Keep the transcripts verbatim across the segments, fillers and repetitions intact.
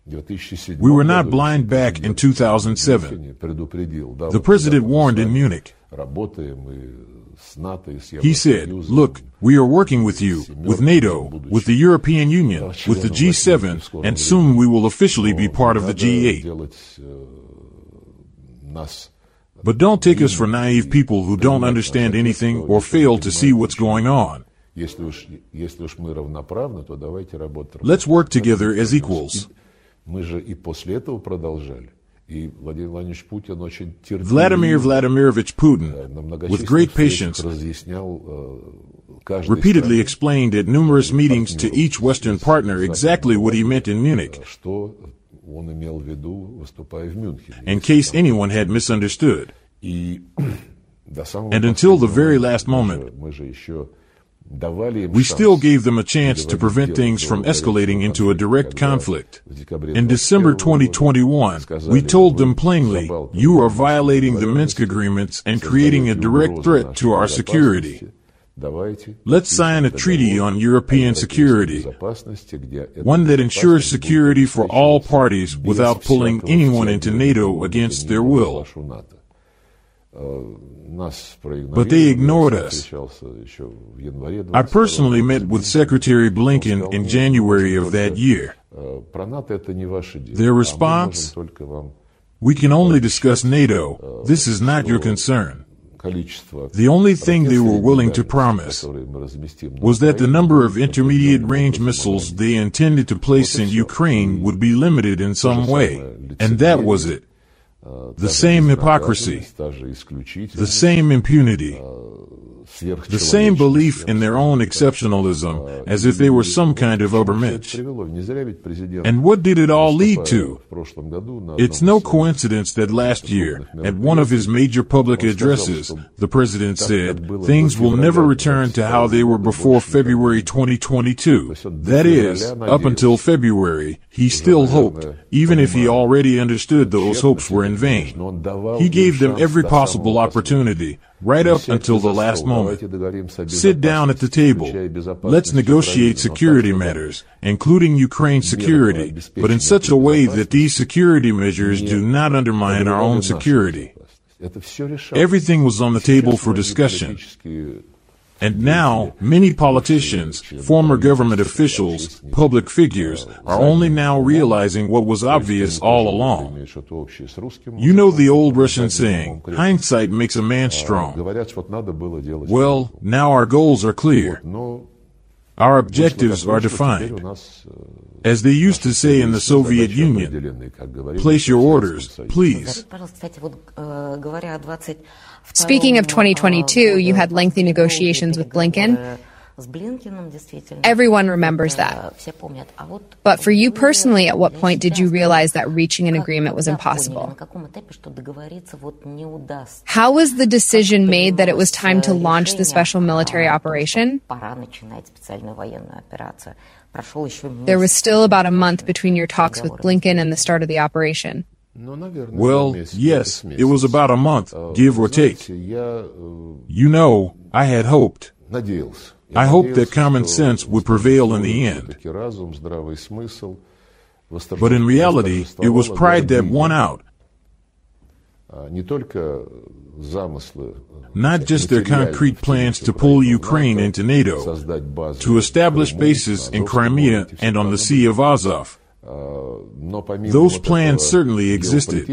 We were not blind back in two thousand seven. The president warned in Munich. He said, look, we are working with you, with NATO, with the European Union, with the G seven, and soon we will officially be part of the G eight. But don't take us for naive people who don't understand anything or fail to see what's going on. Let's work together as equals. Vladimir Vladimirovich Putin, with great patience, repeatedly explained at numerous meetings to each Western partner exactly what he meant in Munich, in case anyone had misunderstood. And until the very last moment, we still gave them a chance to prevent things from escalating into a direct conflict. In December twenty twenty-one, we told them plainly, you are violating the Minsk agreements and creating a direct threat to our security. Let's sign a treaty on European security, one that ensures security for all parties without pulling anyone into NATO against their will. But they ignored us. I personally met with Secretary Blinken in January of that year. Their response? We can only discuss NATO. This is not your concern. The only thing they were willing to promise was that the number of intermediate-range missiles they intended to place in Ukraine would be limited in some way. And that was it. The same hypocrisy, the same impunity, the same belief in their own exceptionalism, as if they were some kind of Übermensch. And what did it all lead to? It's no coincidence that last year, at one of his major public addresses, the president said, things will never return to how they were before February twenty twenty-two. That is, up until February, he still hoped, even if he already understood those hopes were in vain. He gave them every possible opportunity, right up until the last moment. Sit down at the table. Let's negotiate security matters, including Ukraine's security, but in such a way that these security measures do not undermine our own security. Everything was on the table for discussion. And now, many politicians, former government officials, public figures, are only now realizing what was obvious all along. You know the old Russian saying, hindsight makes a man strong. Well, now our goals are clear. Our objectives are defined. As they used to say in the Soviet Union, place your orders, please. Speaking of twenty twenty-two, you had lengthy negotiations with Blinken. Everyone remembers that. But for you personally, at what point did you realize that reaching an agreement was impossible? How was the decision made that it was time to launch the special military operation? There was still about a month between your talks with Blinken and the start of the operation. Well, yes, it was about a month, give or take. You know, I had hoped. I hoped that common sense would prevail in the end. But in reality, it was pride that won out. Not just their concrete plans to pull Ukraine into NATO, to establish bases in Crimea and on the Sea of Azov. Those plans certainly existed.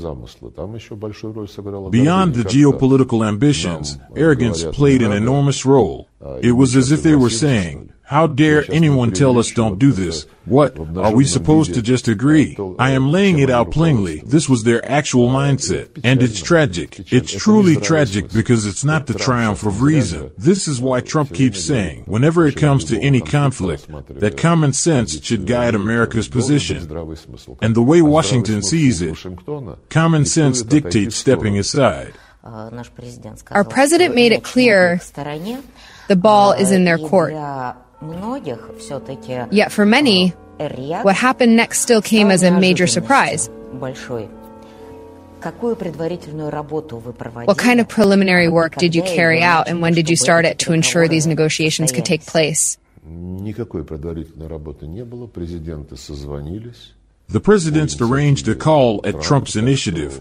Beyond the geopolitical ambitions, arrogance played an enormous role. It was as if they were saying, how dare anyone tell us don't do this? What, are we supposed to just agree? I am laying it out plainly. This was their actual mindset. And it's tragic. It's truly tragic because it's not the triumph of reason. This is why Trump keeps saying, whenever it comes to any conflict, that common sense should guide America's position. And the way Washington sees it, common sense dictates stepping aside. Our president made it clear the ball is in their court. Yet for many, what happened next still came as a major surprise. What kind of preliminary work did you carry out, and when did you start it to ensure these negotiations could take place? The presidents arranged a call at Trump's initiative.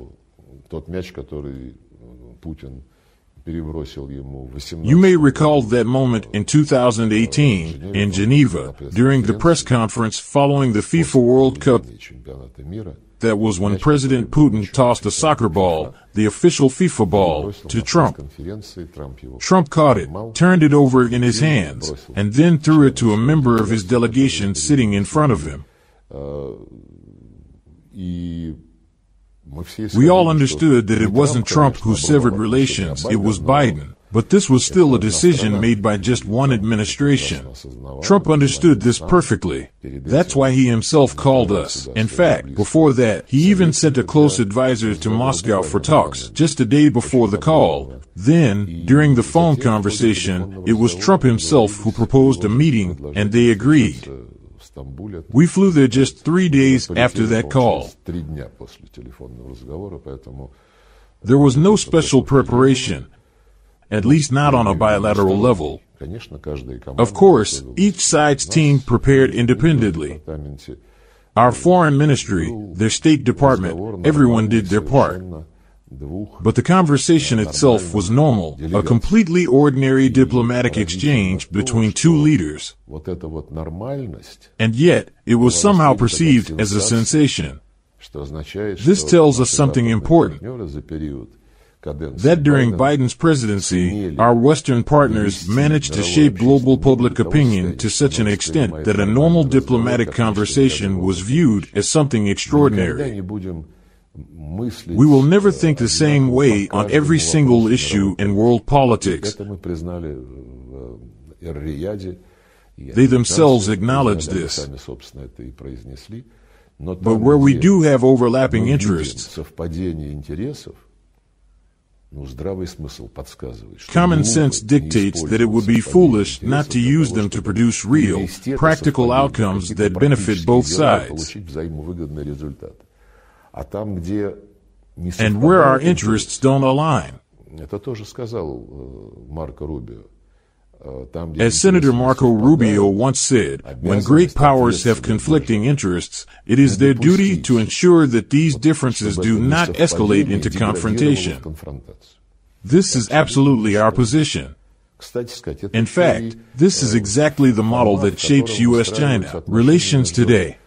You may recall that moment in two thousand eighteen in Geneva during the press conference following the FIFA World Cup. That was when President Putin tossed a soccer ball, the official FIFA ball, to Trump. Trump caught it, turned it over in his hands, and then threw it to a member of his delegation sitting in front of him. We all understood that it wasn't Trump who severed relations, it was Biden. But this was still a decision made by just one administration. Trump understood this perfectly. That's why he himself called us. In fact, before that, he even sent a close advisor to Moscow for talks, just a day before the call. Then, during the phone conversation, it was Trump himself who proposed a meeting, and they agreed. We flew there just three days after that call. There was no special preparation. At least not on a bilateral level. Of course, each side's team prepared independently. Our foreign ministry, their State Department, everyone did their part. But the conversation itself was normal, a completely ordinary diplomatic exchange between two leaders. And yet, it was somehow perceived as a sensation. This tells us something important. That during Biden's presidency, our Western partners managed to shape global public opinion to such an extent that a normal diplomatic conversation was viewed as something extraordinary. We will never think the same way on every single issue in world politics. They themselves acknowledge this. But where we do have overlapping interests, common sense dictates that it would be foolish not to use them to produce real, practical outcomes that benefit both sides. And where our interests don't align. As Senator Marco Rubio once said, when great powers have conflicting interests, it is their duty to ensure that these differences do not escalate into confrontation. This is absolutely our position. In fact, this is exactly the model that shapes U S China relations today.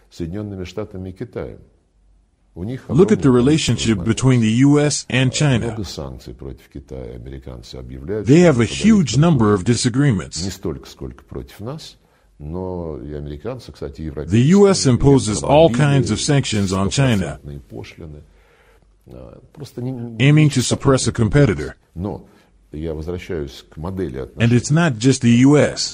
Look at the relationship between the U S and China. They have a huge number of disagreements. The U S imposes all kinds of sanctions on China, aiming to suppress a competitor. And it's not just the U S.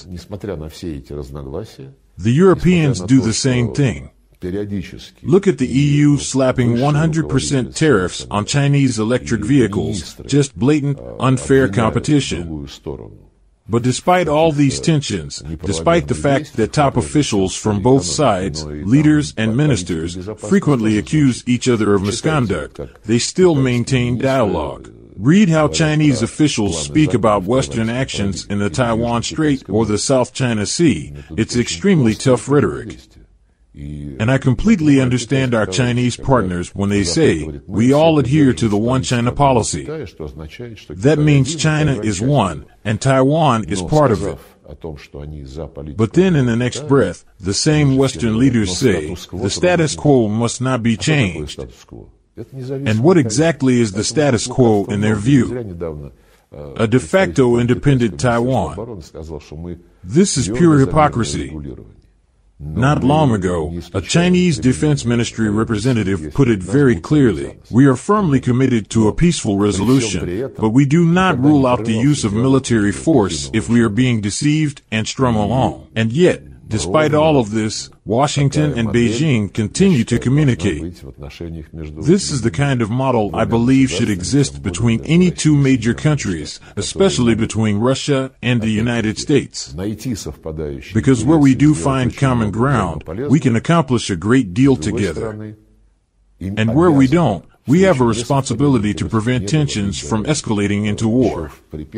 The Europeans do the same thing. Look at the E U slapping one hundred percent tariffs on Chinese electric vehicles, just blatant, unfair competition. But despite all these tensions, despite the fact that top officials from both sides, leaders and ministers, frequently accuse each other of misconduct, they still maintain dialogue. Read how Chinese officials speak about Western actions in the Taiwan Strait or the South China Sea. It's extremely tough rhetoric. And I completely understand our Chinese partners when they say, we all adhere to the one China policy. That means China is one, and Taiwan is part of it. But then in the next breath, the same Western leaders say, the status quo must not be changed. And what exactly is the status quo in their view? A de facto independent Taiwan. This is pure hypocrisy. Not long ago, a Chinese Defense Ministry representative put it very clearly. We are firmly committed to a peaceful resolution, but we do not rule out the use of military force if we are being deceived and strung along. And yet, despite all of this, Washington and Beijing continue to communicate. This is the kind of model I believe should exist between any two major countries, especially between Russia and the United States. Because where we do find common ground, we can accomplish a great deal together. And where we don't, We have a responsibility to prevent tensions from escalating into war.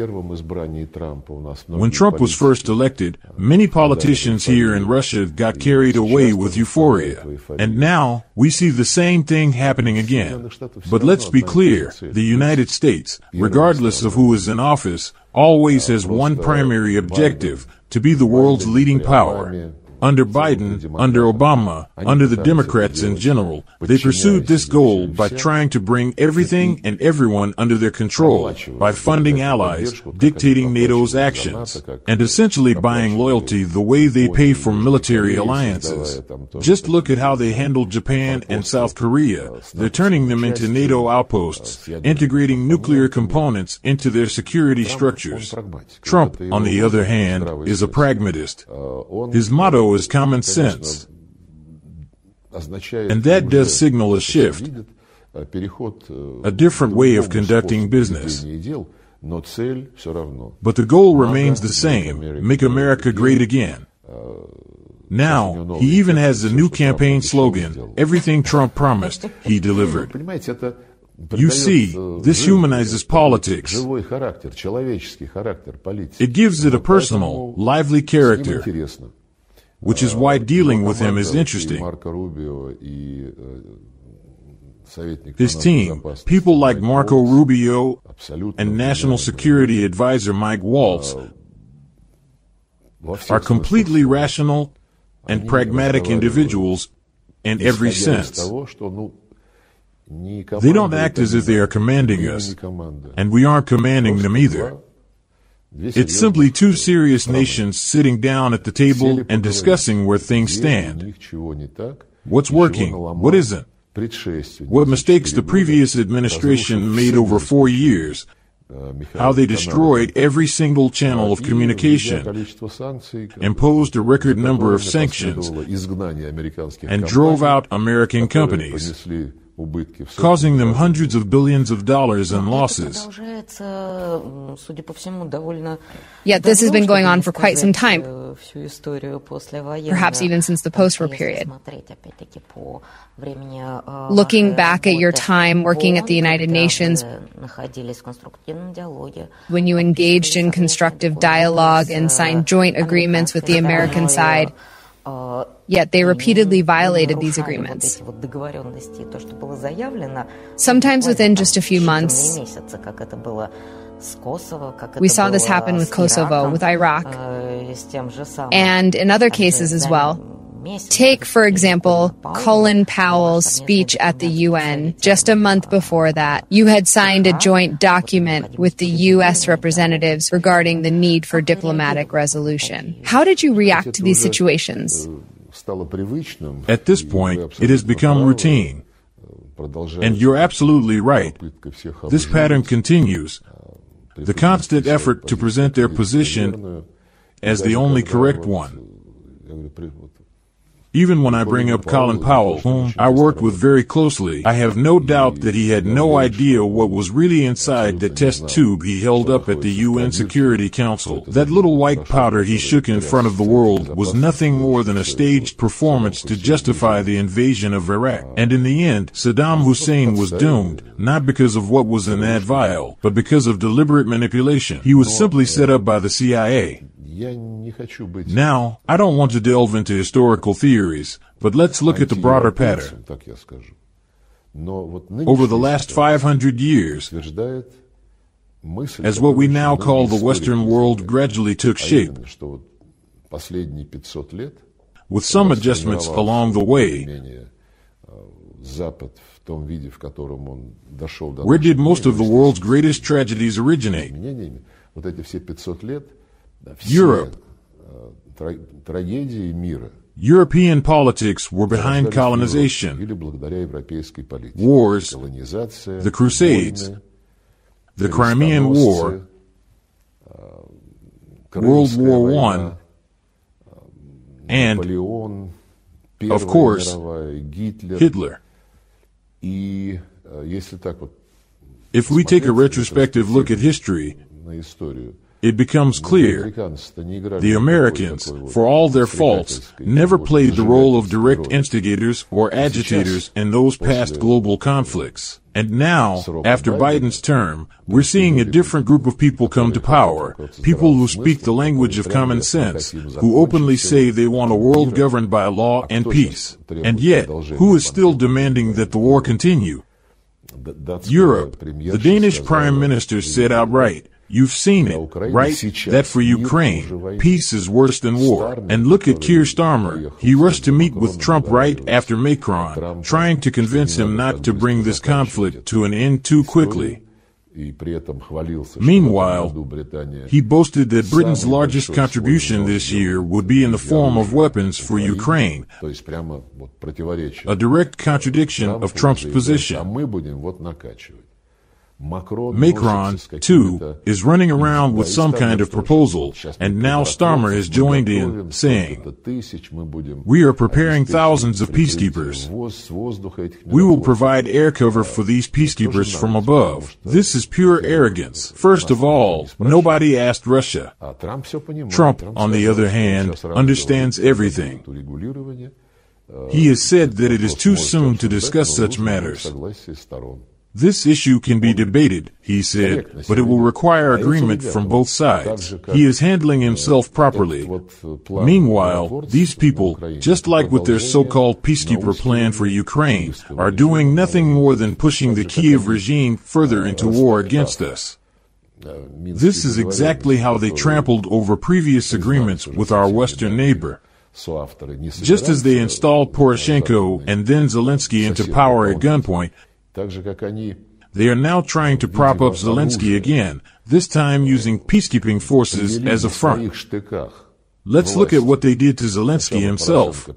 When Trump was first elected, many politicians here in Russia got carried away with euphoria. And now, we see the same thing happening again. But let's be clear, the United States, regardless of who is in office, always has one primary objective: to be the world's leading power. Under Biden, under Obama, under the Democrats in general, they pursued this goal by trying to bring everything and everyone under their control, by funding allies, dictating NATO's actions, and essentially buying loyalty the way they pay for military alliances. Just look at how they handled Japan and South Korea. They're turning them into NATO outposts, integrating nuclear components into their security structures. Trump, on the other hand, is a pragmatist. His motto is common sense. And that does signal a shift, a different way of conducting business. But the goal remains the same: make America great again. Now, he even has a new campaign slogan: everything Trump promised, he delivered. You see, this humanizes politics. It gives it a personal, lively character, which is why dealing with him is interesting. His team, people like Marco Rubio and National Security Advisor Mike Waltz, are completely rational and pragmatic individuals in every sense. They don't act as if they are commanding us, and we aren't commanding them either. It's simply two serious nations sitting down at the table and discussing where things stand. What's working? What isn't? What mistakes the previous administration made over four years? How they destroyed every single channel of communication, imposed a record number of sanctions, and drove out American companies, causing them hundreds of billions of dollars in losses. Yet this has been going on for quite some time, perhaps even since the post-war period. Looking back at your time working at the United Nations, when you engaged in constructive dialogue and signed joint agreements with the American side, yet they repeatedly violated these agreements. Sometimes within just a few months. We saw this happen with Kosovo, with Iraq, and in other cases as well. Take, for example, Colin Powell's speech at the U N. Just a month before that, you had signed a joint document with the U S representatives regarding the need for diplomatic resolution. How did you react to these situations? At this point, it has become routine. And you're absolutely right. This pattern continues. The constant effort to present their position as the only correct one. Even when I bring up Colin Powell, whom I worked with very closely, I have no doubt that he had no idea what was really inside the test tube he held up at the U N Security Council. That little white powder he shook in front of the world was nothing more than a staged performance to justify the invasion of Iraq. And in the end, Saddam Hussein was doomed, not because of what was in that vial, but because of deliberate manipulation. He was simply set up by the C I A. Now, I don't want to delve into historical theories, but let's look at the broader pattern. Over the last five hundred years, as what we now call the Western world gradually took shape, with some adjustments along the way, where did most of the world's greatest tragedies originate? Europe. European politics were behind colonization, wars, the Crusades, the Crimean War, World War One, and, of course, Hitler. If we take a retrospective look at history, it becomes clear the Americans, for all their faults, never played the role of direct instigators or agitators in those past global conflicts. And now, after Biden's term, we're seeing a different group of people come to power, people who speak the language of common sense, who openly say they want a world governed by law and peace. And yet, who is still demanding that the war continue? Europe. The Danish Prime Minister said outright, "You've seen it, right? That for Ukraine, peace is worse than war." And look at Keir Starmer. He rushed to meet with Trump right after Macron, trying to convince him not to bring this conflict to an end too quickly. Meanwhile, he boasted that Britain's largest contribution this year would be in the form of weapons for Ukraine, a direct contradiction of Trump's position. Macron, too, is running around with some kind of proposal, and now Starmer has joined in, saying, "We are preparing thousands of peacekeepers. We will provide air cover for these peacekeepers from above." This is pure arrogance. First of all, nobody asked Russia. Trump, on the other hand, understands everything. He has said that it is too soon to discuss such matters. This issue can be debated, he said, but it will require agreement from both sides. He is handling himself properly. Meanwhile, these people, just like with their so-called peacekeeper plan for Ukraine, are doing nothing more than pushing the Kiev regime further into war against us. This is exactly how they trampled over previous agreements with our Western neighbor. Just as they installed Poroshenko and then Zelensky into power at gunpoint, they are now trying to prop up Zelensky again, this time using peacekeeping forces as a front. Let's look at what they did to Zelensky himself.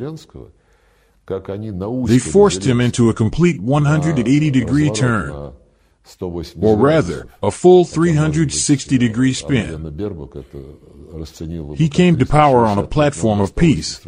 They forced him into a complete one hundred eighty degree turn, or rather, a full three hundred sixty degree spin. He came to power on a platform of peace,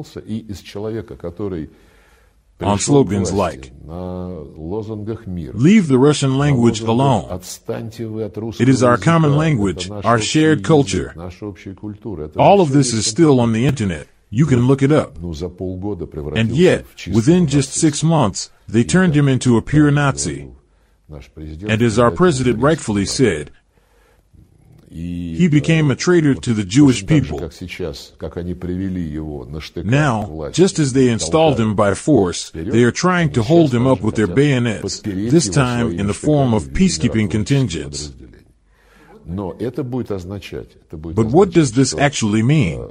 on slogans like, "Leave the Russian language alone. It is our common language, our shared culture." All of this is still on the internet. You can look it up. And yet, within just six months, they turned him into a pure Nazi. And as our president rightfully said, he became a traitor to the Jewish people. Now, just as they installed him by force, they are trying to hold him up with their bayonets, this time in the form of peacekeeping contingents. But what does this actually mean?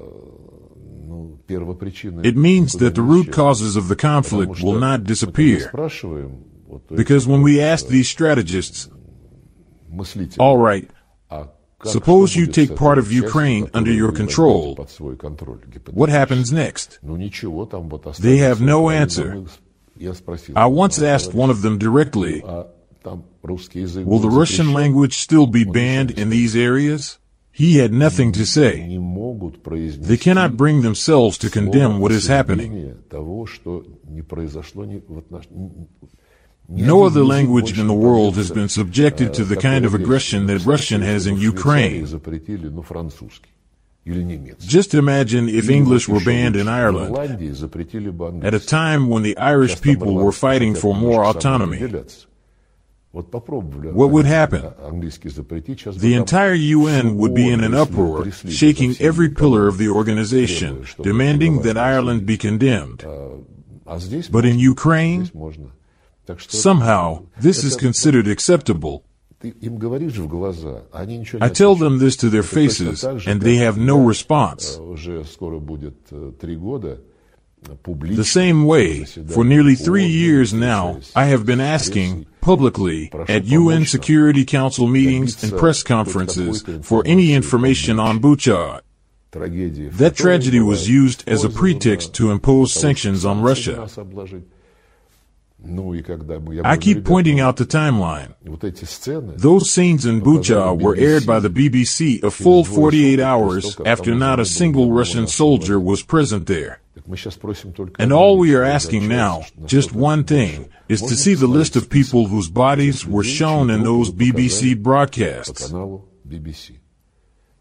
It means that the root causes of the conflict will not disappear. Because when we ask these strategists, all right, suppose you take part of Ukraine under your control, what happens next? They have no answer. I once asked one of them directly, will the Russian language still be banned in these areas? He had nothing to say. They cannot bring themselves to condemn what is happening. No other language in the world has been subjected to the kind of aggression that Russian has in Ukraine. Just imagine if English were banned in Ireland at a time when the Irish people were fighting for more autonomy. What would happen? The entire U N would be in an uproar, shaking every pillar of the organization, demanding that Ireland be condemned. But in Ukraine, somehow, this is considered acceptable. I tell them this to their faces, and they have no response. The same way, for nearly three years now, I have been asking, publicly, at U N Security Council meetings and press conferences, for any information on Bucha. That tragedy was used as a pretext to impose sanctions on Russia. I keep pointing out the timeline. Those scenes in Bucha were aired by the B B C a full forty-eight hours after not a single Russian soldier was present there. And all we are asking now, just one thing, is to see the list of people whose bodies were shown in those B B C broadcasts.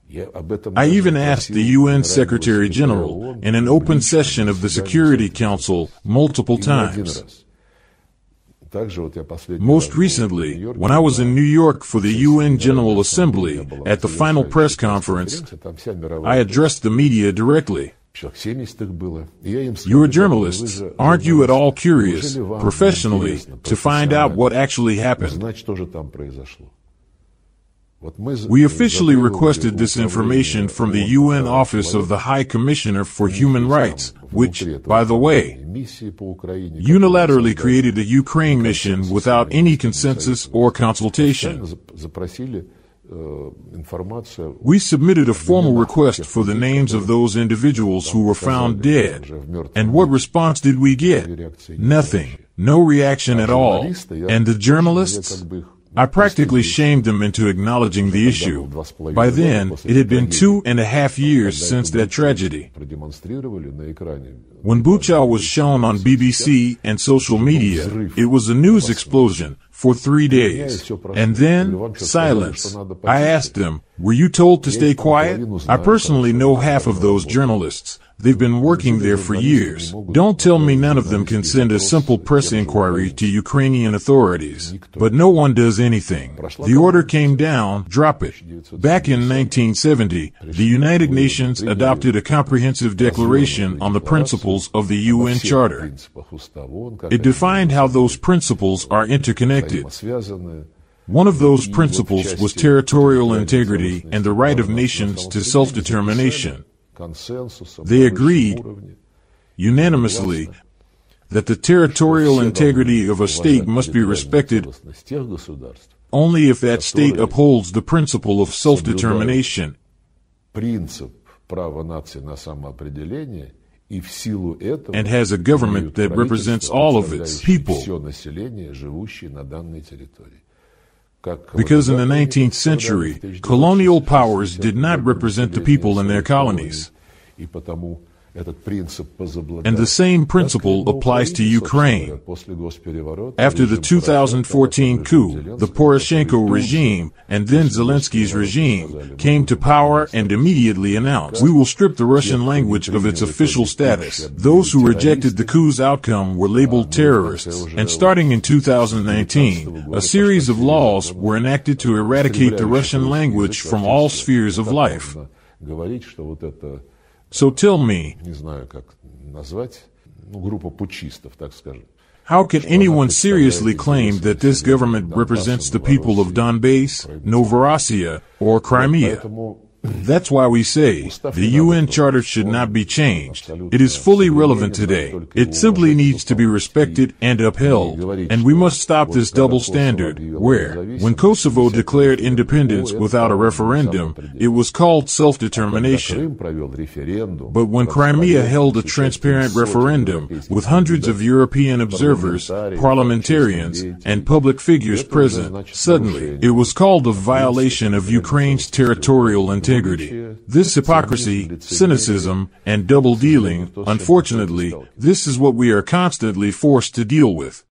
I even asked the U N Secretary General in an open session of the Security Council multiple times. Most recently, when I was in New York for the U N General Assembly at the final press conference, I addressed the media directly. You're journalists. Aren't you at all curious, professionally, to find out what actually happened? We officially requested this information from the U N Office of the High Commissioner for Human Rights, which, by the way, unilaterally created a Ukraine mission without any consensus or consultation. We submitted a formal request for the names of those individuals who were found dead. And what response did we get? Nothing. No reaction at all. And the journalists? I practically shamed them into acknowledging the issue. By then, it had been two and a half years since that tragedy. When Bucha was shown on B B C and social media, it was a news explosion for three days. And then, silence. I asked them, were you told to stay quiet? I personally know half of those journalists. They've been working there for years. Don't tell me none of them can send a simple press inquiry to Ukrainian authorities. But no one does anything. The order came down, drop it. Back in nineteen seventy, the United Nations adopted a comprehensive declaration on the principles of the U N Charter. It defined how those principles are interconnected. One of those principles was territorial integrity and the right of nations to self-determination. They agreed unanimously that the territorial integrity of a state must be respected only if that state upholds the principle of self-determination and has a government that represents all of its people. Because in the nineteenth century, colonial powers did not represent the people in their colonies. And the same principle applies to Ukraine. After the two thousand fourteen coup, the Poroshenko regime and then Zelensky's regime came to power and immediately announced, we will strip the Russian language of its official status. Those who rejected the coup's outcome were labeled terrorists. And starting in two thousand nineteen, a series of laws were enacted to eradicate the Russian language from all spheres of life. So tell me, how can anyone seriously claim that this government represents the people of Donbass, Novorossiya, or Crimea? That's why we say the U N Charter should not be changed. It is fully relevant today. It simply needs to be respected and upheld. And we must stop this double standard where, when Kosovo declared independence without a referendum, it was called self-determination. But when Crimea held a transparent referendum with hundreds of European observers, parliamentarians, and public figures present, suddenly it was called a violation of Ukraine's territorial integrity. This hypocrisy, cynicism, and double-dealing, unfortunately, this is what we are constantly forced to deal with.